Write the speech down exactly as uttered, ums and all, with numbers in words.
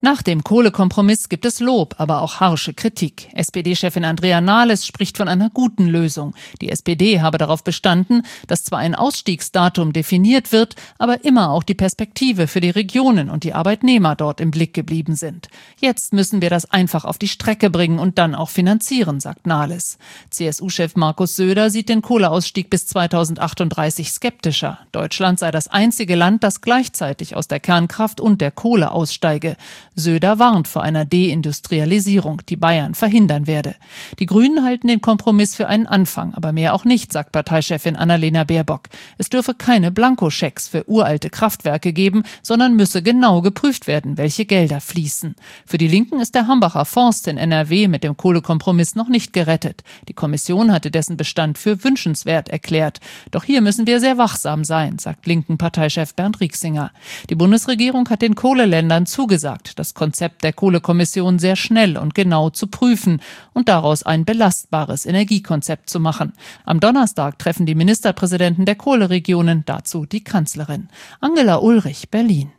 Nach dem Kohlekompromiss gibt es Lob, aber auch harsche Kritik. S P D-Chefin Andrea Nahles spricht von einer guten Lösung. Die S P D habe darauf bestanden, dass zwar ein Ausstiegsdatum definiert wird, aber immer auch die Perspektive für die Regionen und die Arbeitnehmer dort im Blick geblieben sind. Jetzt müssen wir das einfach auf die Strecke bringen und dann auch finanzieren, sagt Nahles. C S U-Chef Markus Söder sieht den Kohleausstieg bis zweitausendachtunddreißig skeptischer. Deutschland sei das einzige Land, das gleichzeitig aus der Kernkraft und der Kohle aussteige. Söder warnt vor einer Deindustrialisierung, die Bayern verhindern werde. Die Grünen halten den Kompromiss für einen Anfang, aber mehr auch nicht, sagt Parteichefin Annalena Baerbock. Es dürfe keine Blankoschecks für uralte Kraftwerke geben, sondern müsse genau geprüft werden, welche Gelder fließen. Für die Linken ist der Hambacher Forst in N R W mit dem Kohlekompromiss noch nicht gerettet. Die Kommission hatte dessen Bestand für wünschenswert erklärt. Doch hier müssen wir sehr wachsam sein, sagt linken Parteichef Bernd Rieksinger. Die Bundesregierung hat den Kohleländern zugesagt, das Konzept der Kohlekommission sehr schnell und genau zu prüfen und daraus ein belastbares Energiekonzept zu machen. Am Donnerstag treffen die Ministerpräsidenten der Kohleregionen, dazu die Kanzlerin. Angela Ulrich, Berlin.